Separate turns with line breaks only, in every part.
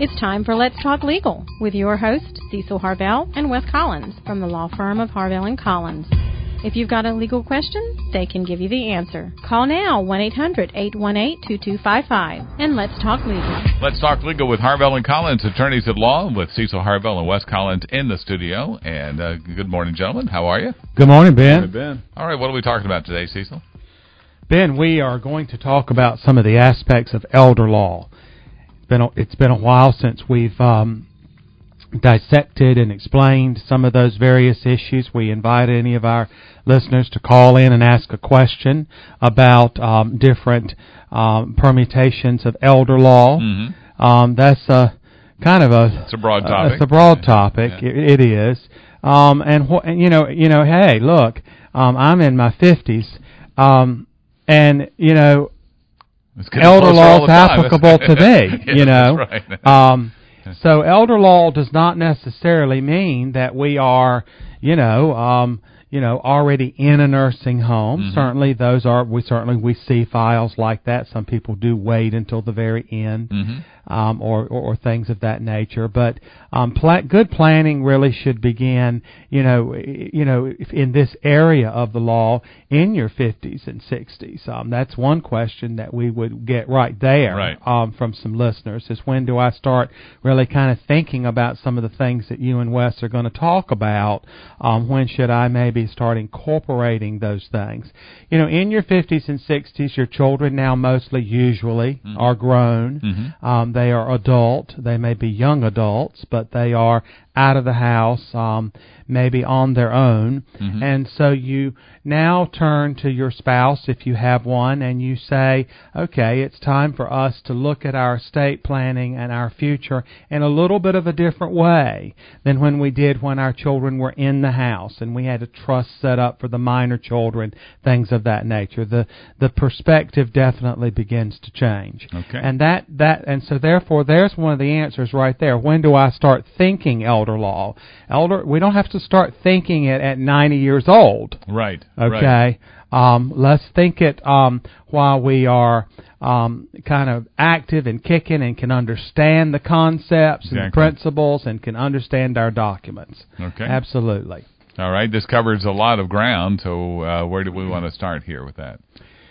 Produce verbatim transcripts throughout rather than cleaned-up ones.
It's time for Let's Talk Legal with your hosts, Cecil Harvell and Wes Collins from the law firm of Harvell and Collins. If you've got a legal question, they can give you the answer. Call now, one eight hundred, eight one eight, two two five five, and let's talk legal.
Let's talk legal with Harvell and Collins, attorneys at law, with Cecil Harvell and Wes Collins in the studio. And uh, good morning, gentlemen. How are you?
Good morning, Ben.
Good morning, Ben.
All right, what are we talking about today, Cecil?
Ben, we are going to talk about some of the aspects of elder law. It's been a, it's been a while since we've um, dissected and explained some of those various issues. We invite any of our listeners to call in and ask a question about um, different um, permutations of elder law.
Mm-hmm.
Um, that's a kind of a
it's a broad topic.
Uh, it's a broad topic.
Yeah.
It, it is, um, and wh- and you know, you know, hey, look, um, I'm in my fifties, um, and you know, elder law is applicable to me.
Yeah,
you know,
that's right.
um, so elder law does not necessarily mean that we are, you know, um, you know, already in a nursing home.
Mm-hmm.
Certainly, those are we certainly we see files like that. Some people do wait until the very end,
mm-hmm.
um, or, or or things of that nature. But um, pla- good planning really should begin, you know, you know, in this area of the law in your fifties and sixties. Um, that's one question that we would get right there
right.
Um, from some listeners: is when do I start really kind of thinking about some of the things that you and Wes are going to talk about? Um, when should I maybe start incorporating those things? You know, in your fifties and sixties, your children now mostly, usually, mm-hmm. are grown.
Mm-hmm.
Um, they are adult. They may be young adults, but they are out of the house, um, maybe on their own.
Mm-hmm.
And so you now turn to your spouse, if you have one, and you say, okay, it's time for us to look at our estate planning and our future in a little bit of a different way than when we did when our children were in the house and we had a trust set up for the minor children, things of that nature. The the perspective definitely begins to change.
Okay.
And that, that and so therefore there's one of the answers right there. When do I start thinking elder law? Elder, we don't have to start thinking it at ninety years old.
Right.
Okay.
Right.
Um, let's think it um, while we are um, kind of active and kicking and can understand the concepts
exactly.
and the principles and can understand our documents.
Okay.
Absolutely.
All right. This covers a lot of ground, so uh, where do we want to start here with that?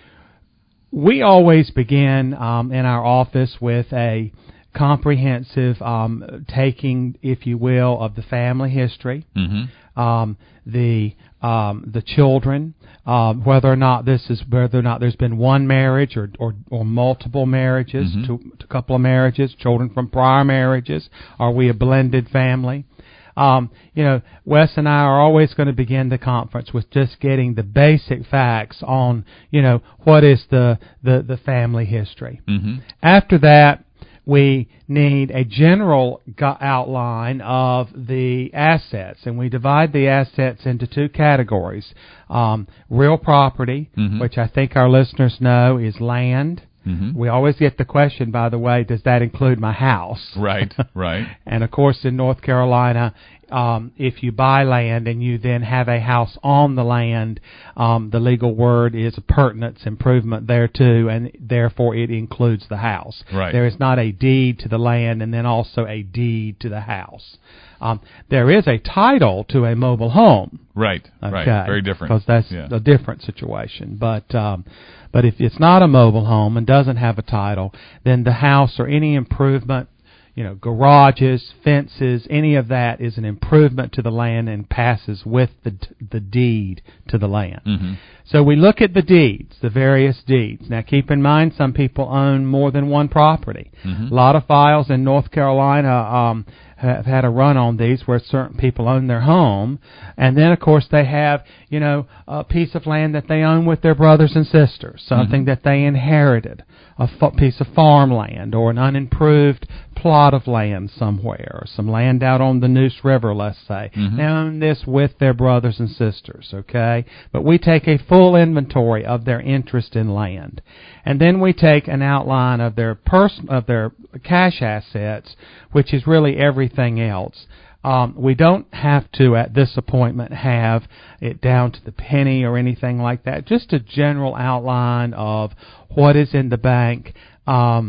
We always begin um, in our office with a comprehensive um, taking, if you will, of the family history,
mm-hmm.
um, the um, the children, um, whether or not this is whether or not there's been one marriage or or, or multiple marriages,
mm-hmm.
to, to a couple of marriages, children from prior marriages. Are we a blended family? Um, you know, Wes and I are always going to begin the conference with just getting the basic facts on, you know, what is the the, the family history.
Mm-hmm.
After that, we need a general outline of the assets, and we divide the assets into two categories. Um, real property,
mm-hmm.
which I think our listeners know is land.
Mm-hmm.
We always get the question, by the way, does that include my house?
Right, right.
And, of course, in North Carolina, um, if you buy land and you then have a house on the land, um, the legal word is appurtenance, improvement thereto, and therefore it includes the house.
Right.
There is not a deed to the land and then also a deed to the house. Um, there is a title to a mobile home.
Right,
okay,
right. Very different.
Because that's
yeah.
a different situation. But um, but if it's not a mobile home and doesn't have a title, then the house or any improvement, you know, garages, fences, any of that is an improvement to the land and passes with the the deed to the land.
Mm-hmm.
So we look at the deeds, the various deeds. Now keep in mind, some people own more than one property.
Mm-hmm.
A lot of files in North Carolina um, have had a run on these where certain people own their home, and then of course they have, you know, a piece of land that they own with their brothers and sisters, something mm-hmm. that they inherited, a f- piece of farmland or an unimproved plot of land somewhere, or some land out on the Neuse River, let's say.
Mm-hmm.
They own this with their brothers and sisters, okay? But we take a full inventory of their interest in land. And then we take an outline of their pers- of their cash assets, which is really everything else. Um, we don't have to, at this appointment, have it down to the penny or anything like that. Just a general outline of what is in the bank, um,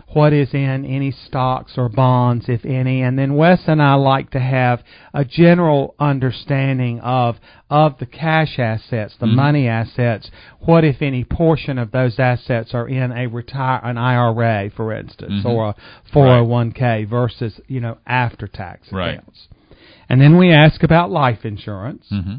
what is in any stocks or bonds, if any. And then Wes and I like to have a general understanding of of the cash assets, the
mm-hmm.
money assets, what, if any, portion of those assets are in a retire an I R A, for instance,
mm-hmm.
or a four oh one k versus, you know, after-tax
right.
accounts. And then we ask about life insurance.
Mm-hmm.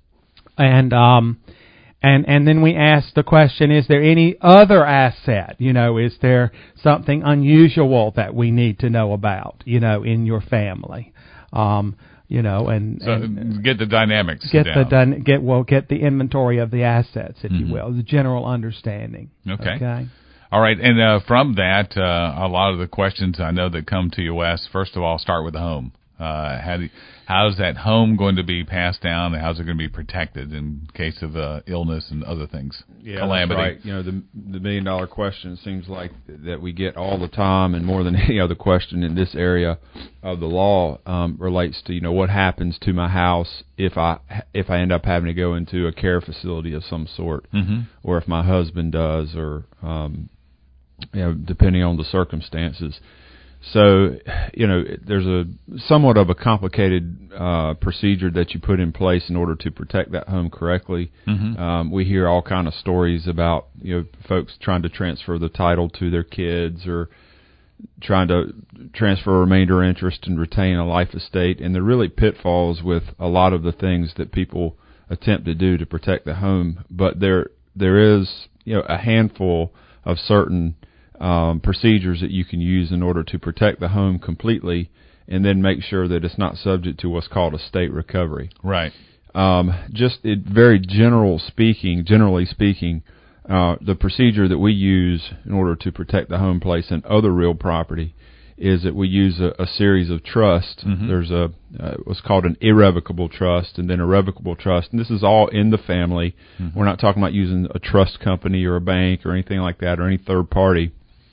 And um and and then we ask the question, is there any other asset? You know, is there something unusual that we need to know about, you know, in your family? Um You know, and,
so
and
get the dynamics
get
down.
the get well get the inventory of the assets, if
mm-hmm.
you will, the general understanding.
Okay.
Okay.
All right, and uh, from that, uh, a lot of the questions I know that come to you, Wes. First of all, start with the home. Uh, how do you, how's that home going to be passed down? And how's it going to be protected in case of uh, illness and other things?
Yeah,
calamity.
That's right. You know, the the million dollar question seems like that we get all the time, and more than any other question in this area of the law um, relates to, you know, what happens to my house if I if I end up having to go into a care facility of some sort,
mm-hmm.
or if my husband does, or um, you know, depending on the circumstances. So, you know, there's a somewhat of a complicated uh, procedure that you put in place in order to protect that home correctly.
Mm-hmm.
Um, we hear all kind of stories about, you know, folks trying to transfer the title to their kids, or trying to transfer remainder interest and retain a life estate. And there are really pitfalls with a lot of the things that people attempt to do to protect the home. But there there is, you know, a handful of certain Um, procedures that you can use in order to protect the home completely, and then make sure that it's not subject to what's called a state recovery.
Right.
Um, just it, very general speaking, generally speaking, uh, the procedure that we use in order to protect the home place and other real property is that we use a, a series of trusts.
Mm-hmm.
There's a uh, what's called an irrevocable trust, and then a revocable trust, and this is all in the family.
Mm-hmm.
We're not talking about using a trust company or a bank or anything like that, or any third party.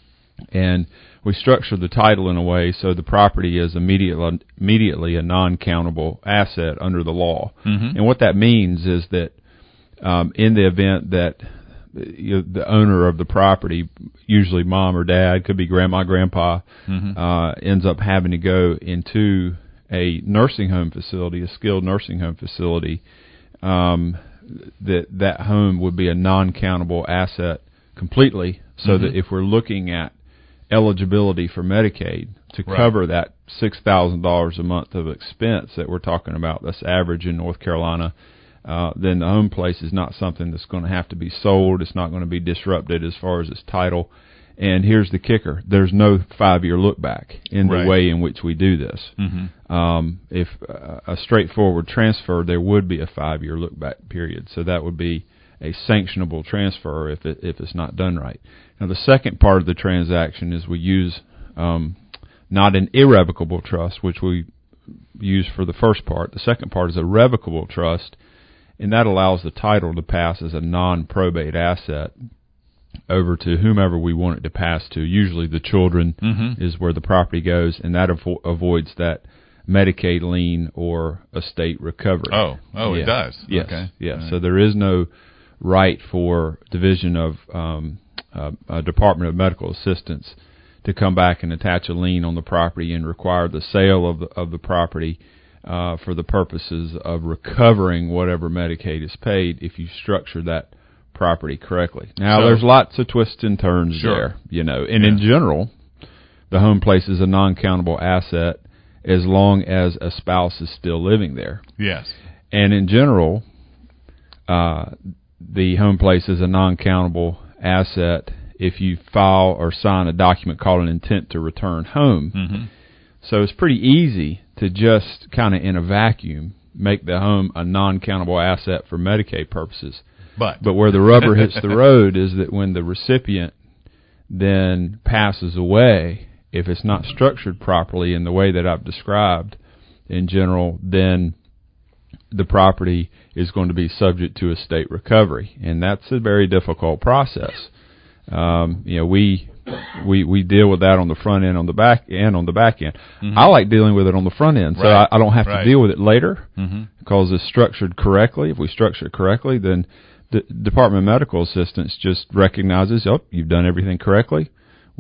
And we structure the title in a way so the property is immediately immediately a non-countable asset under the law.
Mm-hmm.
And what that means is that um, in the event that you know, the owner of the property, usually mom or dad, could be grandma, grandpa,
mm-hmm.
uh, ends up having to go into a nursing home facility, a skilled nursing home facility, um, that that home would be a non-countable asset completely. So
mm-hmm.
that if we're looking at eligibility for Medicaid to
right.
cover that six thousand dollars a month of expense that we're talking about, that's average in North Carolina, uh, then the home place is not something that's going to have to be sold. It's not going to be disrupted as far as its title. And here's the kicker. There's no five-year look-back in the
right.
way in which we do this.
Mm-hmm.
Um, if uh, a straightforward transfer, there would be a five-year look-back period. So that would be a sanctionable transfer if it, if it's not done right. Now, the second part of the transaction is we use um, not an irrevocable trust, which we use for the first part. The second part is a revocable trust, and that allows the title to pass as a non-probate asset over to whomever we want it to pass to. Usually the children
mm-hmm.
is where the property goes, and that avo- avoids that Medicaid lien or estate recovery.
Oh, oh,
yeah.
It does.
Yes,
okay.
yes.
Right.
So there is no right for Division of um, uh, uh, Department of Medical Assistance to come back and attach a lien on the property and require the sale of the of the property uh, for the purposes of recovering whatever Medicaid is paid if you structure that property correctly. Now,
So,
there's lots of twists and turns
sure.
there, you know, and
yeah.
in general, the home place is a non-countable asset as long as a spouse is still living there.
Yes.
And in general, uh, the home place is a non-countable asset if you file or sign a document called an intent to return home.
Mm-hmm.
So it's pretty easy to just kind of in a vacuum make the home a non-countable asset for Medicaid purposes.
But
But where the rubber hits the road is that when the recipient then passes away, if it's not structured properly in the way that I've described in general, then the property is going to be subject to estate recovery, and that's a very difficult process. Um, you know, we we we deal with that on the front end, on the back end, on the back end.
Mm-hmm.
I like dealing with it on the front end, so
right.
I, I don't have
right.
to deal with it later
mm-hmm.
because it's structured correctly. If we structure it correctly, then the Department of Medical Assistance just recognizes, oh, you've done everything correctly.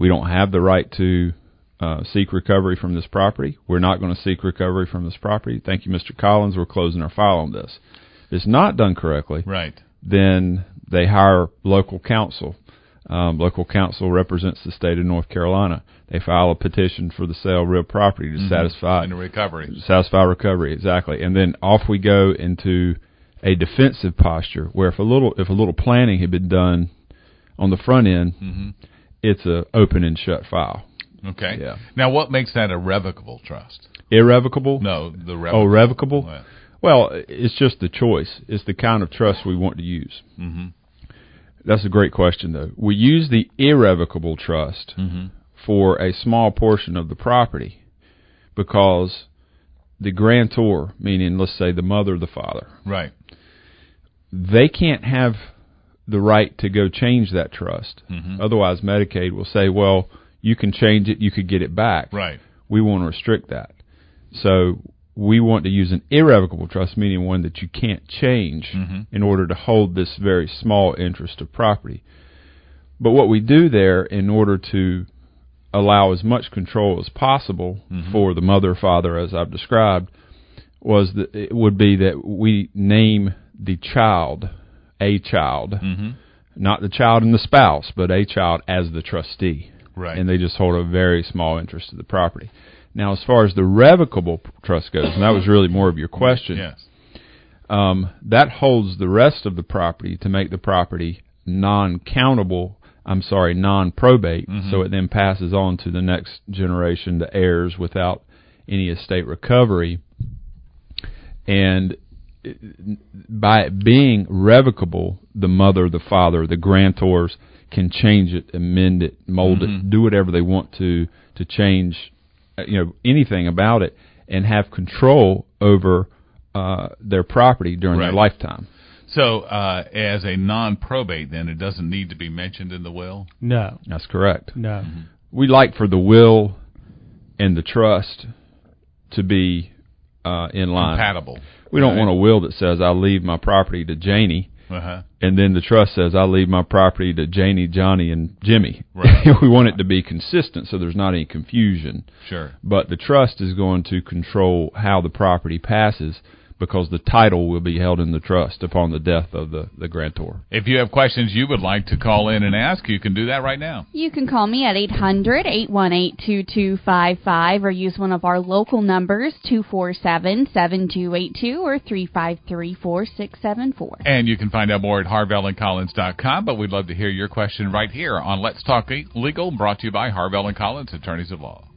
We don't have the right to uh, seek recovery from this property. We're not going to seek recovery from this property. Thank you, Mister Collins. We're closing our file on this. If it's not done correctly,
right,
then they hire local counsel. Um, local counsel represents the state of North Carolina. They file a petition for the sale of real property to mm-hmm. satisfy
and recovery.
Satisfy recovery, exactly. And then off we go into a defensive posture, where if a little if a little planning had been done on the front end, mm-hmm. it's a open and shut file.
Okay.
Yeah.
Now, what makes that a revocable trust?
Irrevocable?
No, the revocable.
Oh, revocable?
Well,
well, it's just the choice. It's the kind of trust we want to use.
Mm-hmm.
That's a great question, though. We use the irrevocable trust mm-hmm. for a small portion of the property because the grantor, meaning, let's say, the mother or the father,
right,
they can't have the right to go change that trust. Mm-hmm. Otherwise, Medicaid will say, well, you can change it, you could get it back.
Right.
We want to restrict that. So we want to use an irrevocable trust, meaning one that you can't change mm-hmm. in order to hold this very small interest of property. But what we do there, in order to allow as much control as possible mm-hmm. for the mother, father, as I've described, was that it would be that we name the child, a child, mm-hmm. not the child and the spouse, but a child as the trustee.
Right.
And they just hold a very small interest of the property. Now, as far as the revocable trust goes, and that was really more of your question,
yes.
um, that holds the rest of the property to make the property non-countable, I'm sorry, non-probate, mm-hmm. so it then passes on to the next generation, the heirs, without any estate recovery. And by it being revocable, the mother, the father, the grantors can change it, amend it, mold mm-hmm. it, do whatever they want to to change, you know, anything about it, and have control over uh, their property during
right.
their lifetime.
So, uh, as a non-probate, then, it doesn't need to be mentioned in the will?
No.
That's correct.
No.
Mm-hmm.
We like for the will and the trust to be uh, in line.
Compatible.
We don't
right.
want a will that says, I'll leave my property to Janie,
uh-huh.
and then the trust says, I'll leave my property to Janie, Johnny, and Jimmy.
Right.
We want it to be consistent so there's not any confusion.
Sure.
But the trust is going to control how the property passes, because the title will be held in the trust upon the death of the, the grantor.
If you have questions you would like to call in and ask, you can do that right now.
You can call me at eight hundred, eight one eight, two two five five or use one of our local numbers, two four seven, seven two eight two or three five three, four six seven four.
And you can find out more at harvell and collins dot com, but we'd love to hear your question right here on Let's Talk Legal, brought to you by Harvell and Collins, attorneys of law.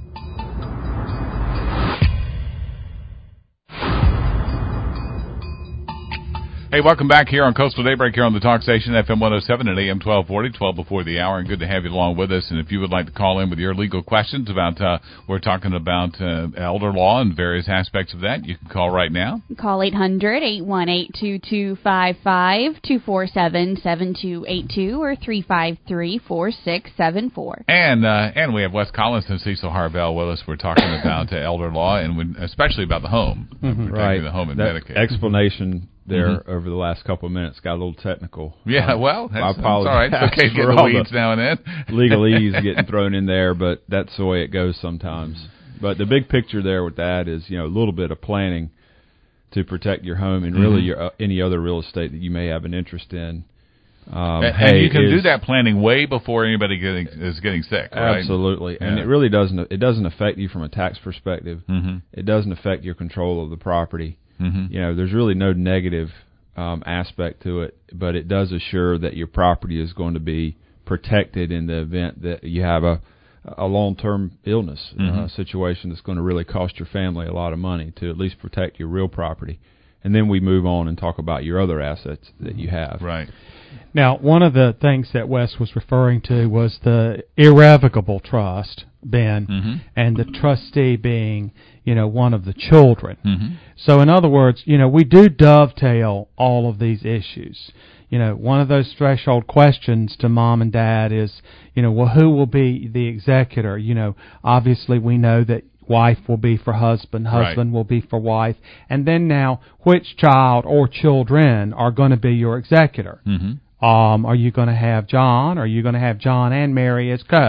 Hey, welcome back here on Coastal Daybreak here on the Talk Station, F M one oh seven and A M twelve forty, twelve before the hour, and good to have you along with us. And if you would like to call in with your legal questions about, uh, we're talking about uh, elder law and various aspects of that, you can call right now.
Call eight hundred, eight one eight, two two five five, two four seven, seven two eight two or three five three, four six seven four.
And uh, and we have Wes Collins and Cecil Harvell with us. We're talking about uh, elder law, and when, especially about the home,
mm-hmm. right?
The home and
that
Medicaid.
Explanation there mm-hmm. over the last couple of minutes got a little technical.
Yeah,
um,
well, that's,
I apologize.
That's all right. It's okay to get the weeds now and then.
Legalese getting thrown in there, but that's the way it goes sometimes. But the big picture there with that is, you know, a little bit of planning to protect your home and really mm-hmm. your, uh, any other real estate that you may have an interest in. Um,
and,
hey,
and you can
is,
do that planning way before anybody getting, is getting sick, right?
Absolutely.
Yeah.
And it really doesn't, it doesn't affect you from a tax perspective.
Mm-hmm.
It doesn't affect your control of the property.
Mm-hmm.
You know, there's really no negative um, aspect to it, but it does assure that your property is going to be protected in the event that you have a, a long-term illness mm-hmm. uh, situation that's going to really cost your family a lot of money, to at least protect your real property. And then we move on and talk about your other assets that you have.
Right.
Now, one of the things that Wes was referring to was the irrevocable trust, Ben,
mm-hmm.
and the trustee being, you know, one of the children.
Mm-hmm.
So, in other words, you know, we do dovetail all of these issues. You know, one of those threshold questions to mom and dad is, you know, well, who will be the executor? You know, obviously we know that wife will be for husband, husband
right.
will be for wife, and then now, which child or children are going to be your executor?
Mm-hmm.
Um, are you going to have John? Are you going to have John and Mary as co?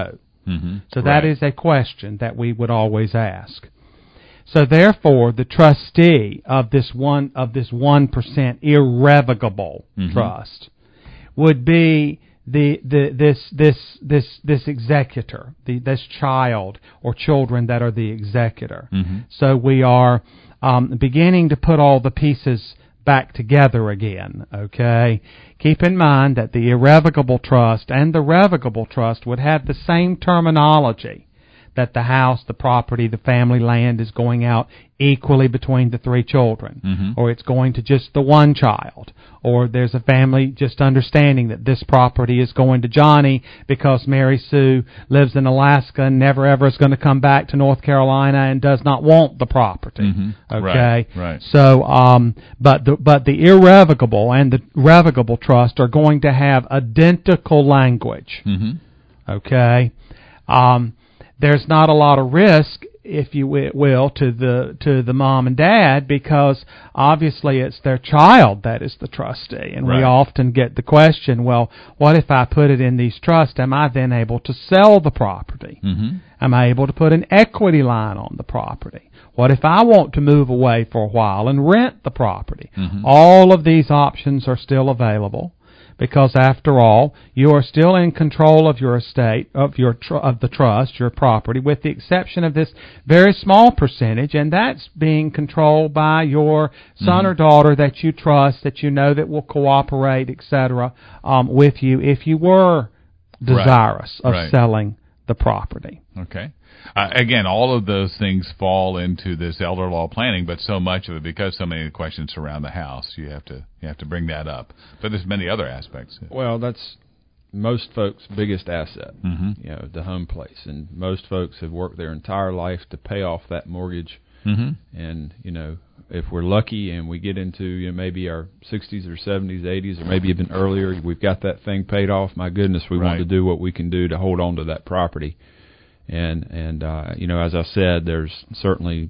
Mm-hmm.
So that
right.
is a question that we would always ask. So therefore, the trustee of this one of this one percent irrevocable
mm-hmm.
trust would be the, the this this this this executor, the this child or children that are the executor.
Mm-hmm.
So we are um, beginning to put all the pieces back together again, okay? Keep in mind that the irrevocable trust and the revocable trust would have the same terminology, that the house, the property, the family land is going out equally between the three children,
mm-hmm.
or it's going to just the one child, or there's a family just understanding that this property is going to Johnny because Mary Sue lives in Alaska and never ever is going to come back to North Carolina and does not want the property.
Mm-hmm.
Okay,
right, right.
So, um, but the but the irrevocable and the revocable trust are going to have identical language.
Mm-hmm.
Okay, um, there's not a lot of risk, if you will, to the to the mom and dad, because obviously it's their child that is the trustee, and
right.
we often get the question, well, what if I put it in these trusts? Am I then able to sell the property?
Mm-hmm.
Am I able to put an equity line on the property? What if I want to move away for a while and rent the property?
Mm-hmm.
All of these options are still available, because after all, you are still in control of your estate, of your tr- of the trust, your property, with the exception of this very small percentage, and that's being controlled by your son
mm-hmm.
or daughter that you trust, that you know that will cooperate, et cetera, um, with you if you were desirous
right.
of
right.
selling the property.
Okay. Uh, again, all of those things fall into this elder law planning, but so much of it, because so many questions surround the house, you have to you have to bring that up. But there's many other aspects.
Well, that's most folks' biggest asset,
mm-hmm.
you know, the home place, and most folks have worked their entire life to pay off that mortgage.
Mm-hmm.
And you know, if we're lucky and we get into you know maybe our sixties or seventies, eighties, or maybe even earlier, we've got that thing paid off. My goodness, we
right.
want to do what we can do to hold on to that property. And, and uh, you know, as I said, there's certainly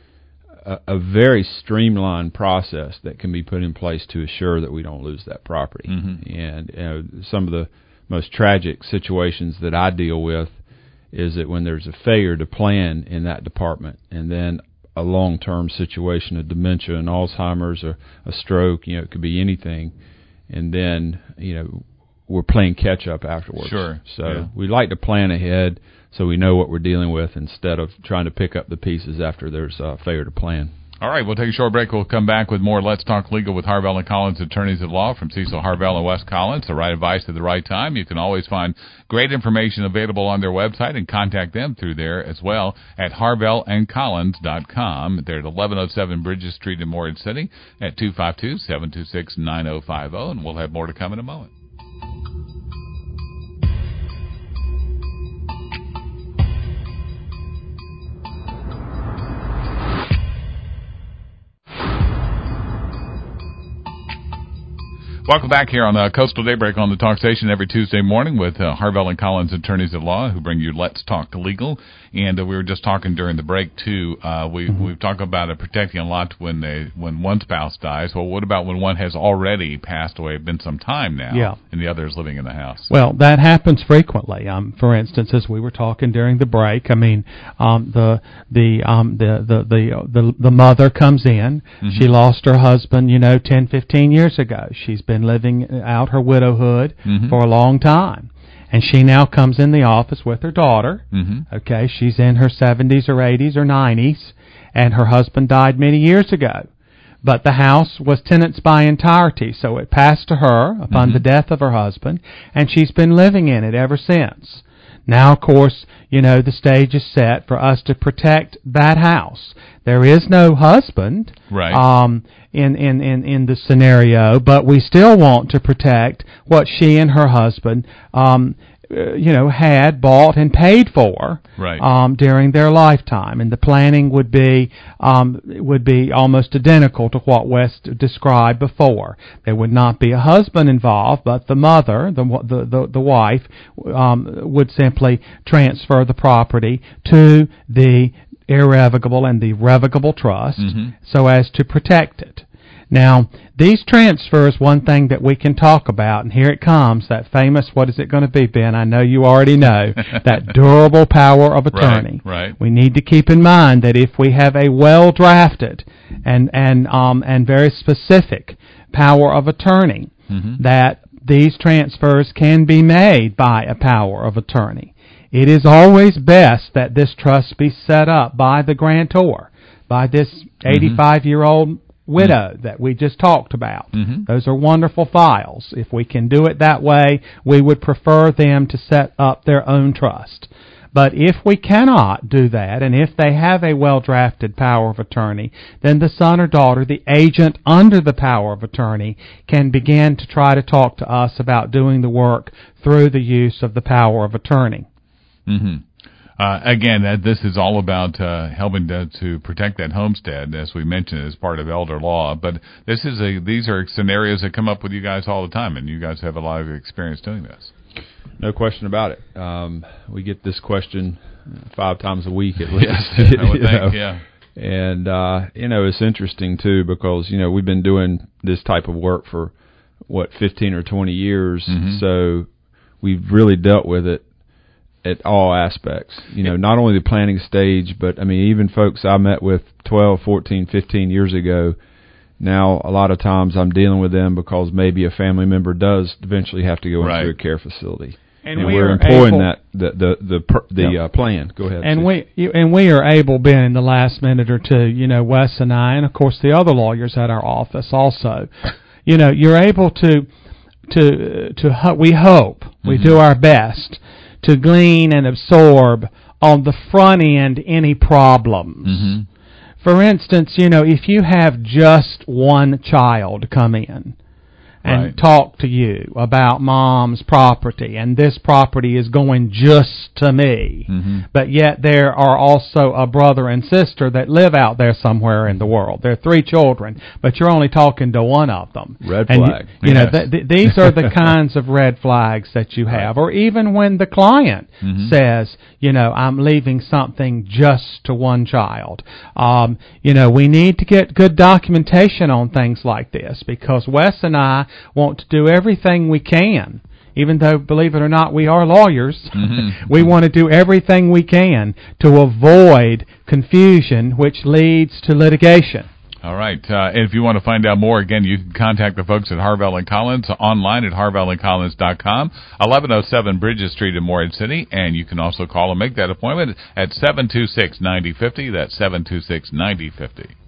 a, a very streamlined process that can be put in place to assure that we don't lose that property.
Mm-hmm.
And you know, some of the most tragic situations that I deal with is that when there's a failure to plan in that department, and then a long-term situation of dementia and Alzheimer's or a stroke, you know, it could be anything, and then, you know, we're playing catch-up afterwards.
Sure.
So
yeah.
we like to plan ahead so we know what we're dealing with instead of trying to pick up the pieces after there's a failure to plan.
All right, we'll take a short break. We'll come back with more Let's Talk Legal with Harvell and Collins, attorneys at law from Cecil Harvell and West Collins. The right advice at the right time. You can always find great information available on their website and contact them through there as well at harvell and collins dot com. They're at eleven oh seven Bridges Street in Morehead City at two five two, seven two six, nine oh five oh, and we'll have more to come in a moment. Welcome back here on uh, Coastal Daybreak on the Talk Station every Tuesday morning with uh, Harvell and Collins, attorneys at law, who bring you Let's Talk Legal. And uh, we were just talking during the break too. Uh, we mm-hmm. we've talked about it protecting a lot when they when one spouse dies. Well, what about when one has already passed away, been some time now,
yeah.
and the other is living in the house?
Well, that happens frequently. Um, for instance, as we were talking during the break, I mean, um, the the um the the the the, the mother comes in. Mm-hmm. She lost her husband, you know, ten, fifteen years ago. She's been living out her widowhood mm-hmm. for a long time. And she now comes in the office with her daughter.
Mm-hmm. Okay,
she's in her seventies or eighties or nineties, and her husband died many years ago. But the house was tenants by entirety, so it passed to her upon mm-hmm. the death of her husband, and she's been living in it ever since. Now, of course, you know, the stage is set for us to protect that house. There is no husband
right.
um, in, in, in, in the scenario, but we still want to protect what she and her husband um, uh, you know, had bought and paid for
right.
um, during their lifetime, and the planning would be um, would be almost identical to what West described before. There would not be a husband involved, but the mother, the the the, the wife, um, would simply transfer the property to the irrevocable and the revocable trust,
mm-hmm.
so as to protect it. Now, these transfers, one thing that we can talk about, and here it comes, that famous, what is it going to be, Ben? I know you already know, that durable power of attorney.
Right, right.
We need to keep in mind that if we have a well-drafted and, and, um, and very specific power of attorney, mm-hmm. that these transfers can be made by a power of attorney. It is always best that this trust be set up by the grantor, by this eighty-five-year-old widow mm-hmm. that we just talked about. Mm-hmm. Those are wonderful files. If we can do it that way, we would prefer them to set up their own trust. But if we cannot do that, and if they have a well-drafted power of attorney, then the son or daughter, the agent under the power of attorney, can begin to try to talk to us about doing the work through the use of the power of attorney.
Mm-hmm. Uh, again, that this is all about uh, helping to, to protect that homestead, as we mentioned, as part of elder law. But this is a these are scenarios that come up with you guys all the time, and you guys have a lot of experience doing this.
No question about it. Um, we get this question five times a week at least.
Yes, I would think, know? yeah.
And, uh, you know, it's interesting, too, because, you know, we've been doing this type of work for, what, fifteen or twenty years. Mm-hmm. So we've really dealt with it at all aspects. You know, not only the planning stage, but, I mean, even folks I met with twelve, fourteen, fifteen years ago, now a lot of times I'm dealing with them because maybe a family member does eventually have to go
right.
into a care facility.
And,
and
we
we're
are
employing
able,
that the the the, per, the
yep.
uh, plan. Go ahead.
And
Steve.
we you, and we are able, Ben, in the last minute or two, you know, Wes and I, and of course the other lawyers at our office also, you know, you're able to to to we hope mm-hmm. we do our best to glean and absorb on the front end any problems. Mm-hmm. For instance, you know, if you have just one child come in and
right.
talk to you about mom's property, and this property is going just to me, mm-hmm. but yet there are also a brother and sister that live out there somewhere in the world. There are three children, but you're only talking to one of them.
Red
and
flag.
You, you
yes.
know, th- th- these are the kinds of red flags that you have. Right. Or even when the client mm-hmm. says, you know, I'm leaving something just to one child. Um, you know, we need to get good documentation on things like this, because Wes and I want to do everything we can, even though, believe it or not, we are lawyers. Mm-hmm. We want to do everything we can to avoid confusion, which leads to litigation.
All right. Uh, if you want to find out more, again, you can contact the folks at Harvell and Collins online at harvell and collins dot com, eleven oh seven Bridges Street in Morehead City, and you can also call and make that appointment at seven two six, nine oh five oh. That's seven two six, nine oh five oh.